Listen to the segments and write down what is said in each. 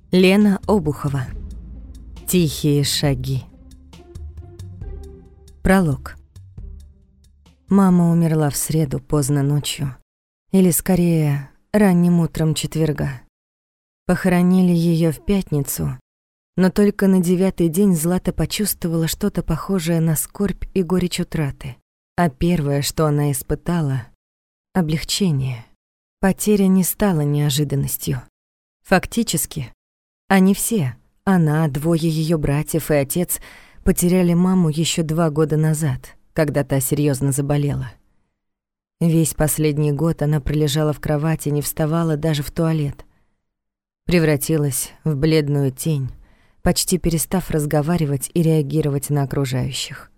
Лена Обухова. Тихие шаги. Пролог. Мама умерла в среду поздно ночью, или скорее ранним утром четверга. Похоронили ее в пятницу, но только на 9-й день Злата почувствовала что-то похожее на скорбь и горечь утраты. А первое, что она испытала — облегчение. Потеря не стала неожиданностью. Фактически, они все, она, двое ее братьев и отец, потеряли маму еще 2 года назад, когда та серьезно заболела. Весь последний год она пролежала в кровати, не вставала даже в туалет. Превратилась в бледную тень, почти перестав разговаривать и реагировать на окружающих.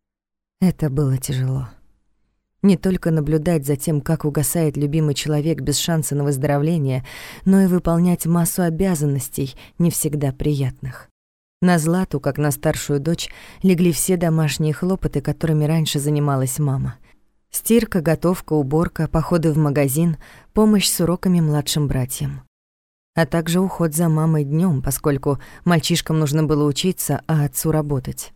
Это было тяжело. Не только наблюдать за тем, как угасает любимый человек без шанса на выздоровление, но и выполнять массу обязанностей, не всегда приятных. На Злату, как на старшую дочь, легли все домашние хлопоты, которыми раньше занималась мама. Стирка, готовка, уборка, походы в магазин, помощь с уроками младшим братьям. А также уход за мамой днём, поскольку мальчишкам нужно было учиться, а отцу работать.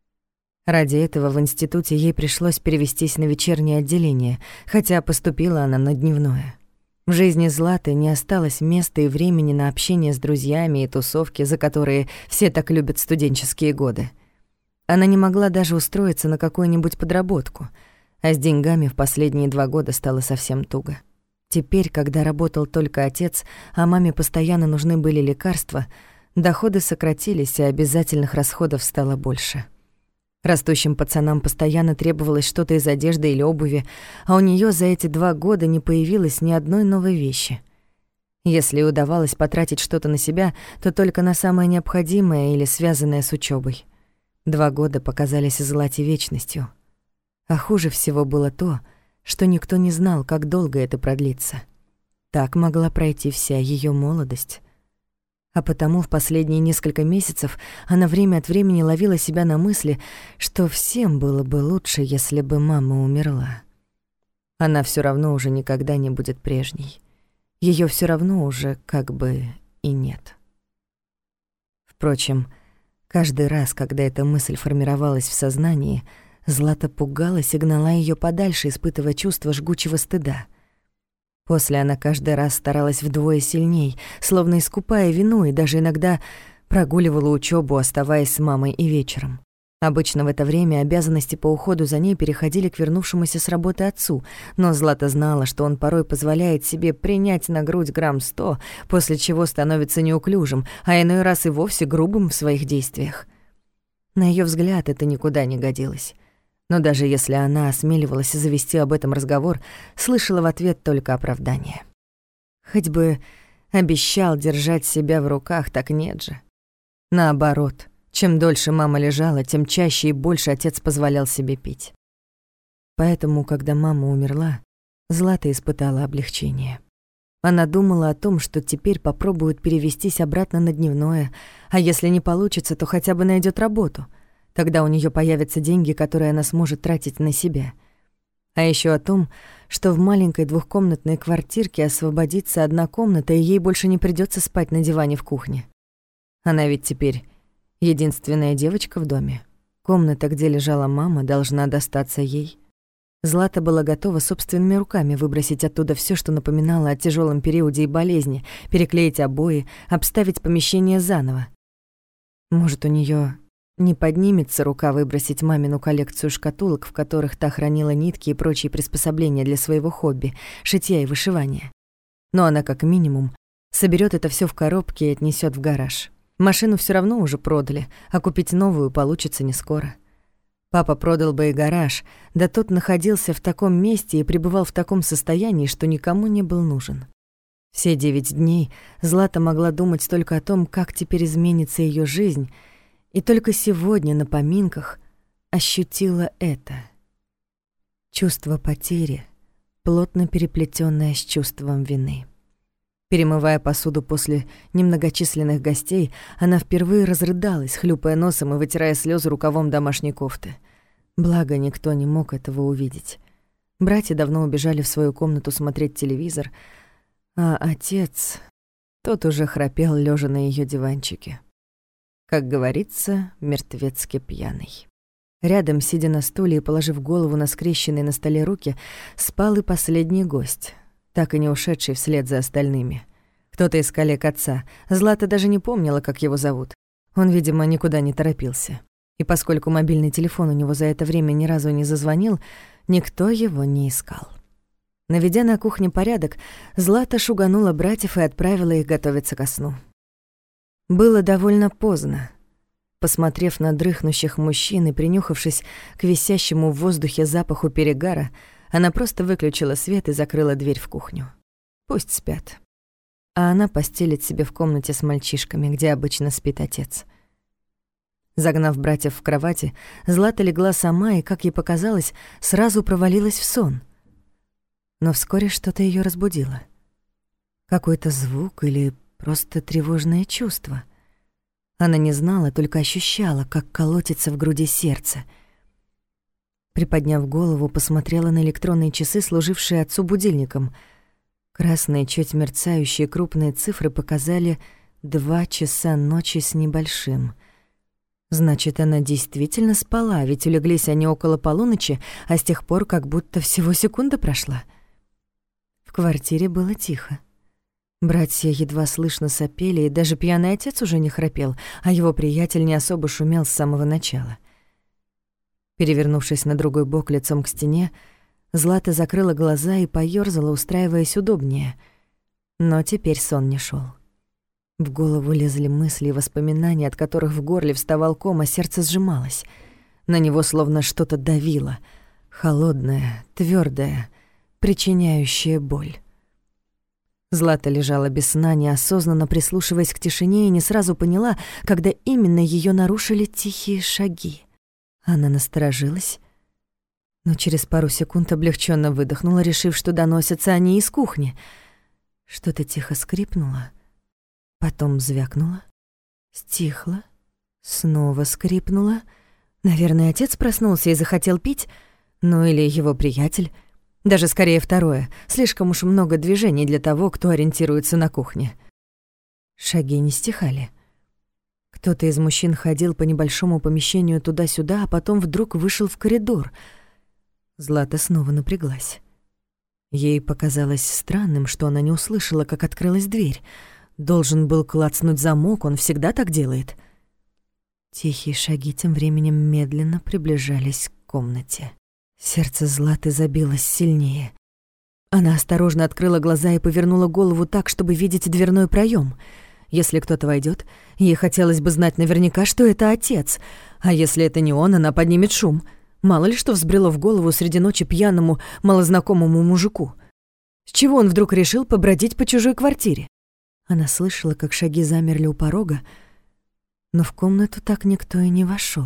Ради этого в институте ей пришлось перевестись на вечернее отделение, хотя поступила она на дневное. В жизни Златы не осталось места и времени на общение с друзьями и тусовки, за которые все так любят студенческие годы. Она не могла даже устроиться на какую-нибудь подработку, а с деньгами в последние 2 года стало совсем туго. Теперь, когда работал только отец, а маме постоянно нужны были лекарства, доходы сократились, а обязательных расходов стало больше. Растущим пацанам постоянно требовалось что-то из одежды или обуви, а у неё за эти 2 года не появилось ни одной новой вещи. Если удавалось потратить что-то на себя, то только на самое необходимое или связанное с учёбой. 2 года показались Злате вечностью. А хуже всего было то, что никто не знал, как долго это продлится. Так могла пройти вся её молодость. А потому в последние несколько месяцев она время от времени ловила себя на мысли, что всем было бы лучше, если бы мама умерла. Она всё равно уже никогда не будет прежней. Её всё равно уже как бы и нет. Впрочем, каждый раз, когда эта мысль формировалась в сознании, Злата пугалась и гнала её подальше, испытывая чувство жгучего стыда. После она каждый раз старалась вдвое сильней, словно искупая вину, и даже иногда прогуливала учёбу, оставаясь с мамой и вечером. Обычно в это время обязанности по уходу за ней переходили к вернувшемуся с работы отцу, но Злата знала, что он порой позволяет себе принять на грудь грамм 100, после чего становится неуклюжим, а иной раз и вовсе грубым в своих действиях. На её взгляд это никуда не годилось. Но даже если она осмеливалась завести об этом разговор, слышала в ответ только оправдание. Хоть бы обещал держать себя в руках, так нет же. Наоборот, чем дольше мама лежала, тем чаще и больше отец позволял себе пить. Поэтому, когда мама умерла, Злата испытала облегчение. Она думала о том, что теперь попробует перевестись обратно на дневное, а если не получится, то хотя бы найдёт работу. Тогда у неё появятся деньги, которые она сможет тратить на себя. А ещё о том, что в маленькой 2-комнатной квартирке освободится 1 комната, и ей больше не придётся спать на диване в кухне. Она ведь теперь единственная девочка в доме. Комната, где лежала мама, должна достаться ей. Злата была готова собственными руками выбросить оттуда всё, что напоминало о тяжёлом периоде и болезни, переклеить обои, обставить помещение заново. Может, у неё не поднимется рука выбросить мамину коллекцию шкатулок, в которых та хранила нитки и прочие приспособления для своего хобби — шитья и вышивания. Но она, как минимум, соберёт это всё в коробке и отнесёт в гараж. Машину всё равно уже продали, а купить новую получится не скоро. Папа продал бы и гараж, да тот находился в таком месте и пребывал в таком состоянии, что никому не был нужен. Все 9 дней Злата могла думать только о том, как теперь изменится её жизнь, и только сегодня на поминках ощутила это. Чувство потери, плотно переплетённое с чувством вины. Перемывая посуду после немногочисленных гостей, она впервые разрыдалась, хлюпая носом и вытирая слёзы рукавом домашней кофты. Благо, никто не мог этого увидеть. Братья давно убежали в свою комнату смотреть телевизор, а отец... Тот уже храпел, лежа на ее диванчике. Как говорится, мертвецки пьяный. Рядом, сидя на стуле и положив голову на скрещенные на столе руки, спал и последний гость, так и не ушедший вслед за остальными. Кто-то из коллег отца. Злата даже не помнила, как его зовут. Он, видимо, никуда не торопился. И поскольку мобильный телефон у него за это время ни разу не зазвонил, никто его не искал. Наведя на кухне порядок, Злата шуганула братьев и отправила их готовиться ко сну. Было довольно поздно. Посмотрев на дрыхнущих мужчин и принюхавшись к висящему в воздухе запаху перегара, она просто выключила свет и закрыла дверь в кухню. Пусть спят. А она постелит себе в комнате с мальчишками, где обычно спит отец. Загнав братьев в кровати, Злата легла сама и, как ей показалось, сразу провалилась в сон. Но вскоре что-то её разбудило. Какой-то звук или просто тревожное чувство. Она не знала, только ощущала, как колотится в груди сердце. Приподняв голову, посмотрела на электронные часы, служившие отцу будильником. Красные, чуть мерцающие крупные цифры показали 2 часа ночи с небольшим. Значит, она действительно спала, ведь улеглись они около полуночи, а с тех пор как будто всего секунда прошла. В квартире было тихо. Братья едва слышно сопели, и даже пьяный отец уже не храпел, а его приятель не особо шумел с самого начала. Перевернувшись на другой бок лицом к стене, Злата закрыла глаза и поёрзала, устраиваясь удобнее. Но теперь сон не шёл. В голову лезли мысли и воспоминания, от которых в горле вставал ком, а сердце сжималось. На него словно что-то давило, холодное, твёрдое, причиняющее боль. Злата лежала без сна, неосознанно прислушиваясь к тишине, и не сразу поняла, когда именно её нарушили тихие шаги. Она насторожилась, но через пару секунд облегчённо выдохнула, решив, что доносятся они из кухни. Что-то тихо скрипнуло, потом звякнуло, стихло, снова скрипнуло. Наверное, отец проснулся и захотел пить, ну или его приятель. Даже скорее второе. Слишком уж много движений для того, кто ориентируется на кухне. Шаги не стихали. Кто-то из мужчин ходил по небольшому помещению туда-сюда, а потом вдруг вышел в коридор. Злата снова напряглась. Ей показалось странным, что она не услышала, как открылась дверь. Должен был клацнуть замок, он всегда так делает. Тихие шаги тем временем медленно приближались к комнате. Сердце Златы забилось сильнее. Она осторожно открыла глаза и повернула голову так, чтобы видеть дверной проём. Если кто-то войдёт, ей хотелось бы знать наверняка, что это отец. А если это не он, она поднимет шум. Мало ли что взбрело в голову среди ночи пьяному, малознакомому мужику. С чего он вдруг решил побродить по чужой квартире? Она слышала, как шаги замерли у порога, но в комнату так никто и не вошёл.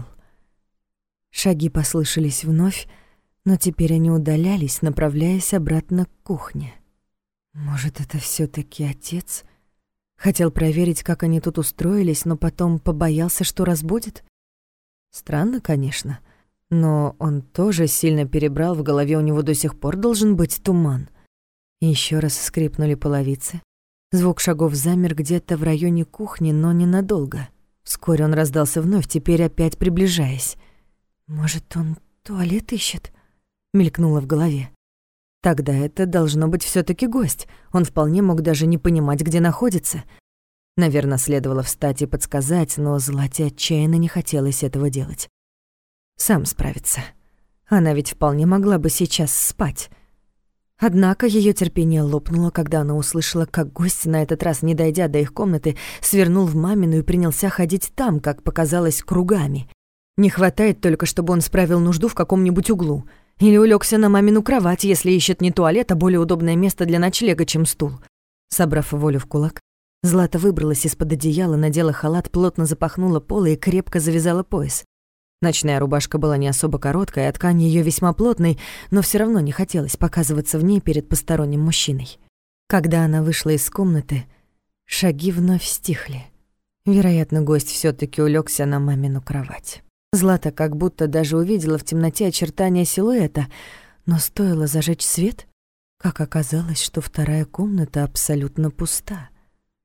Шаги послышались вновь, но теперь они удалялись, направляясь обратно к кухне. Может, это всё-таки отец? Хотел проверить, как они тут устроились, но потом побоялся, что разбудит? Странно, конечно, но он тоже сильно перебрал, в голове у него до сих пор должен быть туман. И ещё раз скрипнули половицы. Звук шагов замер где-то в районе кухни, но ненадолго. Вскоре он раздался вновь, теперь опять приближаясь. «Может, он туалет ищет?» мелькнуло в голове. Тогда это должно быть всё-таки гость. Он вполне мог даже не понимать, где находится. Наверное, следовало встать и подсказать, но Злате отчаянно не хотелось этого делать. Сам справится. Она ведь вполне могла бы сейчас спать. Однако её терпение лопнуло, когда она услышала, как гость, на этот раз не дойдя до их комнаты, свернул в мамину и принялся ходить там, как показалось, кругами. Не хватает только, чтобы он справил нужду в каком-нибудь углу. Или улегся на мамину кровать, если ищет не туалет, а более удобное место для ночлега, чем стул. Собрав волю в кулак, Злата выбралась из-под одеяла, надела халат, плотно запахнула полы и крепко завязала пояс. Ночная рубашка была не особо короткая, а ткань её весьма плотной, но всё равно не хотелось показываться в ней перед посторонним мужчиной. Когда она вышла из комнаты, шаги вновь стихли. Вероятно, гость всё-таки улегся на мамину кровать. Злата как будто даже увидела в темноте очертания силуэта, но стоило зажечь свет, как оказалось, что вторая комната абсолютно пуста.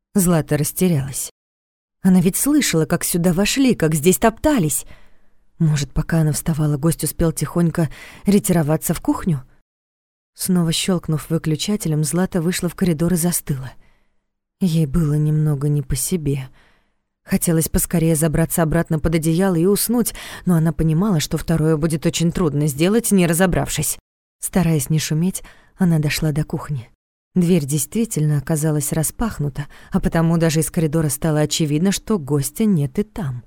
Злата растерялась. Она ведь слышала, как сюда вошли, как здесь топтались. Может, пока она вставала, гость успел тихонько ретироваться в кухню? Снова щелкнув выключателем, Злата вышла в коридор и застыла. Ей было немного не по себе. Хотелось поскорее забраться обратно под одеяло и уснуть, но она понимала, что второе будет очень трудно сделать, не разобравшись. Стараясь не шуметь, она дошла до кухни. Дверь действительно оказалась распахнута, а потому даже из коридора стало очевидно, что гостя нет и там.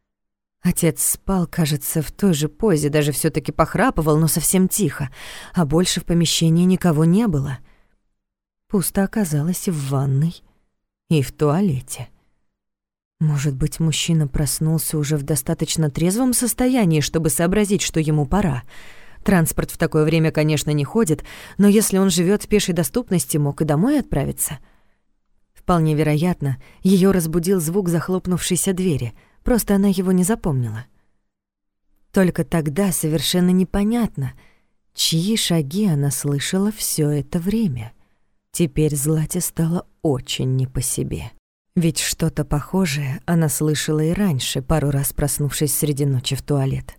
Отец спал, кажется, в той же позе, даже всё-таки похрапывал, но совсем тихо, а больше в помещении никого не было. Пусто оказалось и в ванной, и в туалете. Может быть, мужчина проснулся уже в достаточно трезвом состоянии, чтобы сообразить, что ему пора. Транспорт в такое время, конечно, не ходит, но если он живёт в пешей доступности, мог и домой отправиться. Вполне вероятно, её разбудил звук захлопнувшейся двери, просто она его не запомнила. Только тогда совершенно непонятно, чьи шаги она слышала всё это время. Теперь Злате стало очень не по себе. Ведь что-то похожее она слышала и раньше, пару раз проснувшись среди ночи в туалет.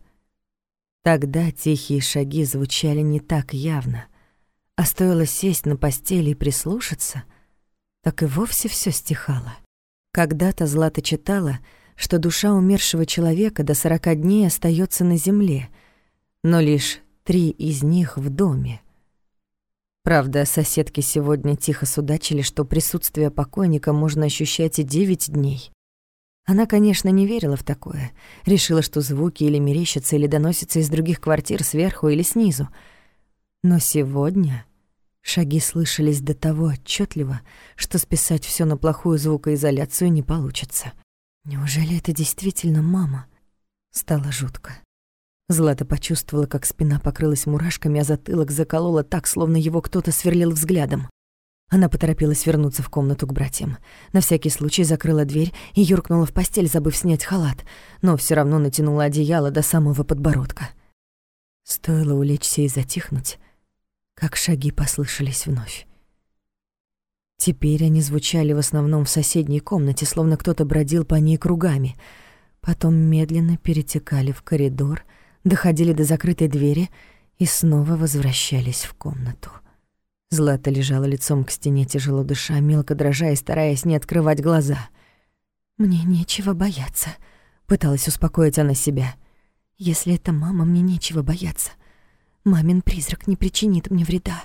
Тогда тихие шаги звучали не так явно, а стоило сесть на постели и прислушаться, так и вовсе всё стихало. Когда-то Злата читала, что душа умершего человека до 40 дней остаётся на земле, но лишь 3 из них в доме. Правда, соседки сегодня тихо судачили, что присутствие покойника можно ощущать и 9 дней. Она, конечно, не верила в такое. Решила, что звуки или мерещатся, или доносятся из других квартир сверху или снизу. Но сегодня шаги слышались до того отчётливо, что списать всё на плохую звукоизоляцию не получится. Неужели это действительно мама? Стало жутко. Злата почувствовала, как спина покрылась мурашками, а затылок заколола так, словно его кто-то сверлил взглядом. Она поторопилась вернуться в комнату к братьям. На всякий случай закрыла дверь и юркнула в постель, забыв снять халат, но всё равно натянула одеяло до самого подбородка. Стоило улечься и затихнуть, как шаги послышались вновь. Теперь они звучали в основном в соседней комнате, словно кто-то бродил по ней кругами. Потом медленно перетекали в коридор, доходили до закрытой двери и снова возвращались в комнату. Злата лежала лицом к стене, тяжело дыша, мелко дрожа и стараясь не открывать глаза. «Мне нечего бояться», — пыталась успокоить она себя. «Если это мама, мне нечего бояться. Мамин призрак не причинит мне вреда».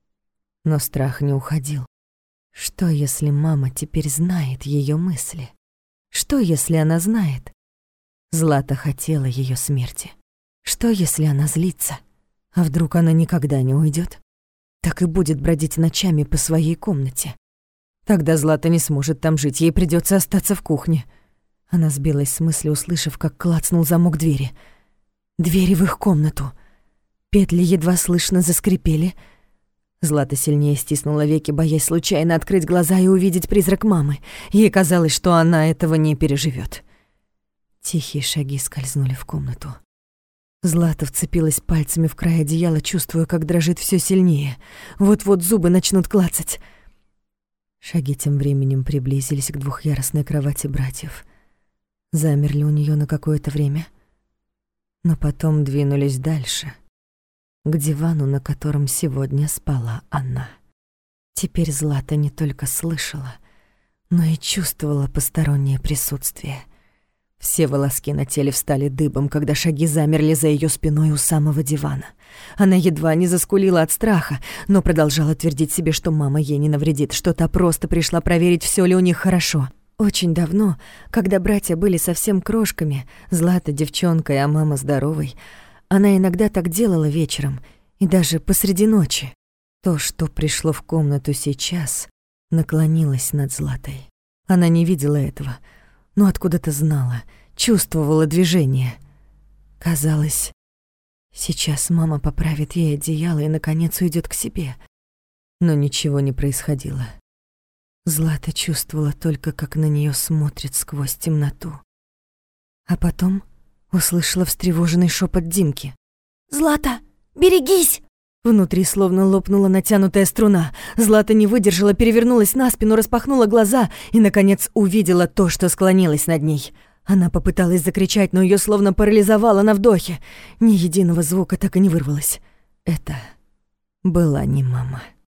Но страх не уходил. Что, если мама теперь знает её мысли? Что, если она знает? Злата хотела её смерти. Что, если она злится? А вдруг она никогда не уйдёт? Так и будет бродить ночами по своей комнате. Тогда Злата не сможет там жить, ей придётся остаться в кухне. Она сбилась с мысли, услышав, как клацнул замок двери. Двери в их комнату. Петли едва слышно заскрипели. Злата сильнее стиснула веки, боясь случайно открыть глаза и увидеть призрак мамы. Ей казалось, что она этого не переживёт. Тихие шаги скользнули в комнату. Злата вцепилась пальцами в край одеяла, чувствуя, как дрожит всё сильнее. Вот-вот зубы начнут клацать. Шаги тем временем приблизились к двухъярусной кровати братьев. Замерли у неё на какое-то время, но потом двинулись дальше, к дивану, на котором сегодня спала она. Теперь Злата не только слышала, но и чувствовала постороннее присутствие. Все волоски на теле встали дыбом, когда шаги замерли за её спиной у самого дивана. Она едва не заскулила от страха, но продолжала твердить себе, что мама ей не навредит, что та просто пришла проверить, всё ли у них хорошо. Очень давно, когда братья были совсем крошками, Злата девчонкой, а мама здоровой, она иногда так делала вечером и даже посреди ночи. То, что пришло в комнату сейчас, наклонилось над Златой. Она не видела этого, но откуда-то знала, чувствовала движение. Казалось, сейчас мама поправит ей одеяло и, наконец, уйдёт к себе. Но ничего не происходило. Злата чувствовала только, как на неё смотрят сквозь темноту. А потом услышала встревоженный шёпот Димки. «Злата, берегись!» Внутри словно лопнула натянутая струна. Злата не выдержала, перевернулась на спину, распахнула глаза и, наконец, увидела то, что склонилось над ней. Она попыталась закричать, но ее словно парализовало на вдохе. Ни единого звука так и не вырвалось. Это была не мама.